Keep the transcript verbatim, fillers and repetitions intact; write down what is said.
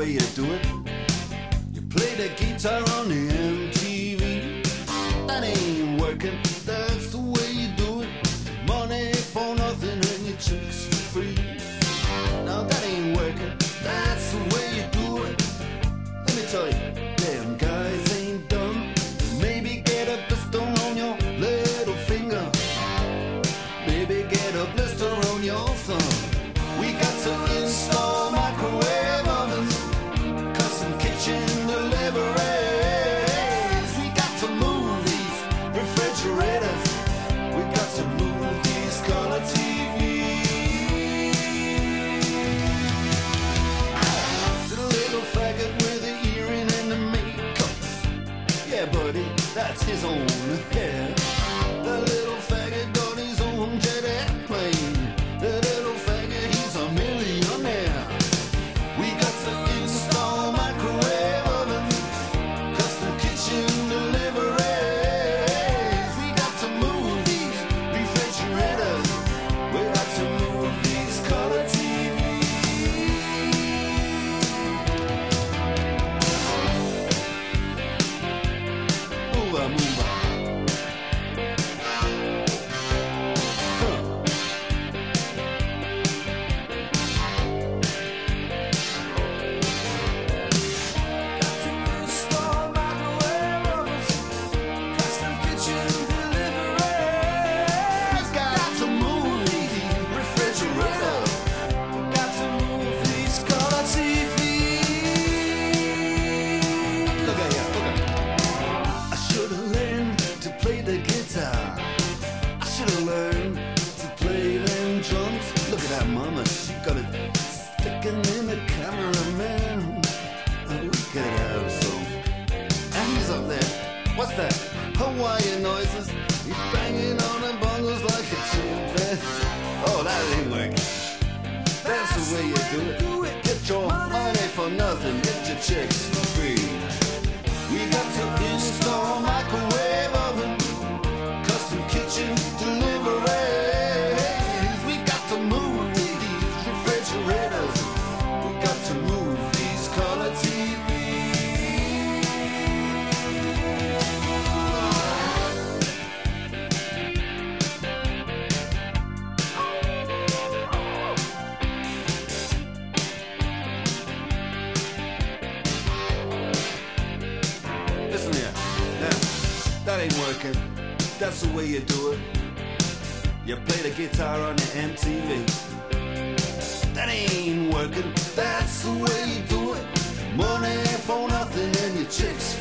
way you do it. You play the guitar on the M T V. That ain't working, that's the way you do it. Money for nothing and your chicks for free. Now that ain't working, that's the way you do it. Let me tell you, them guys ain't dumb. Maybe get a blister on your little finger. Maybe get a blister on your thumb. We got to install microwave ovens, custom kitchen deliveries. We got to move these refrigerators. We got to move these color T Vs. To the little faggot with the earring and the makeup. Yeah, buddy, that's his own hair. The little faggot got his own jet airplane. The little faggot, he's a millionaire. We got to install microwave oven, custom kitchen deliveries. We got to move these refrigerators. We got to move these color T Vs. Move on, move on. Mama, she got it sticking in the cameraman. Oh, we could have some. And he's up there. What's that? Hawaiian noises. He's banging on the bongos like a chimpanzee. Oh, that ain't working. That's the way you do it. Get your money for nothing. Get your chicks for free. We got to install microwave oven, custom kitchen delivery. We got to move refrigerators. We got to move these color T Vs. Listen here, now, that ain't working. That's the way you do it. You play the guitar on the M T V. That ain't working, that's the way you do it. Money for nothing and your chicks